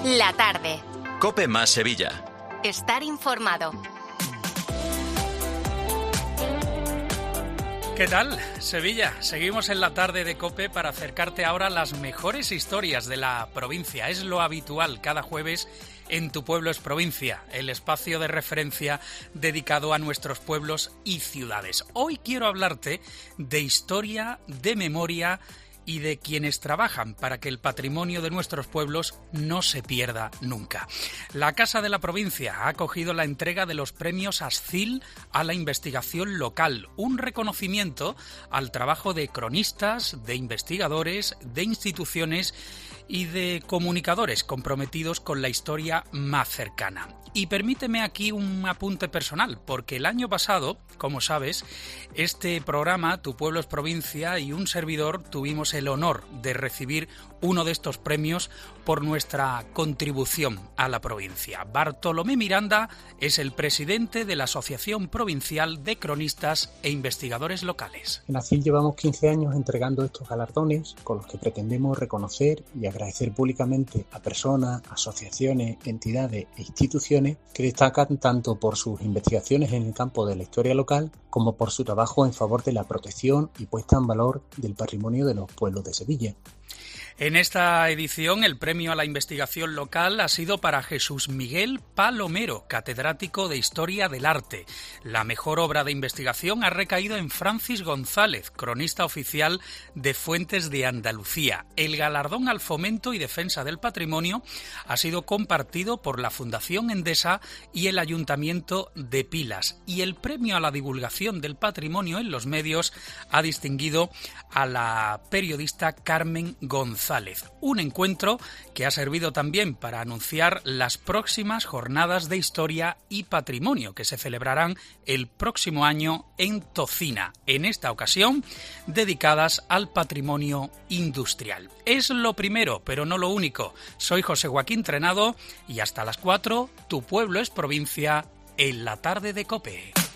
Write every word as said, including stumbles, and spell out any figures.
La tarde. COPE más Sevilla. Estar informado. ¿Qué tal, Sevilla? Seguimos en la tarde de COPE para acercarte ahora a las mejores historias de la provincia. Es lo habitual cada jueves en Tu Pueblo es Provincia, el espacio de referencia dedicado a nuestros pueblos y ciudades. Hoy quiero hablarte de historia, de memoria y de quienes trabajan para que el patrimonio de nuestros pueblos no se pierda nunca. La Casa de la Provincia ha acogido la entrega de los premios Ascil a la investigación local, un reconocimiento al trabajo de cronistas, de investigadores, de instituciones y de comunicadores comprometidos con la historia más cercana. Y permíteme aquí un apunte personal, porque el año pasado, como sabes, este programa, Tu Pueblo es Provincia, y un servidor tuvimos el honor de recibir uno de estos premios por nuestra contribución a la provincia. Bartolomé Miranda es el presidente de la Asociación Provincial de Cronistas e Investigadores Locales. En Ascil llevamos quince años entregando estos galardones con los que pretendemos reconocer y agradecer públicamente a personas, asociaciones, entidades e instituciones que destacan tanto por sus investigaciones en el campo de la historia local como por su trabajo en favor de la protección y puesta en valor del patrimonio de los pueblos de Sevilla. En esta edición, el premio a la investigación local ha sido para Jesús Miguel Palomero, catedrático de Historia del Arte. La mejor obra de investigación ha recaído en Francis González, cronista oficial de Fuentes de Andalucía. El galardón al fomento y defensa del patrimonio ha sido compartido por la Fundación Endesa y el Ayuntamiento de Pilas. Y el premio a la divulgación del patrimonio en los medios ha distinguido a la periodista Carmen González. Un encuentro que ha servido también para anunciar las próximas jornadas de historia y patrimonio que se celebrarán el próximo año en Tocina, en esta ocasión dedicadas al patrimonio industrial. Es lo primero, pero no lo único. Soy José Joaquín Trenado y hasta las cuatro, Tu Pueblo es Provincia, en la tarde de COPE.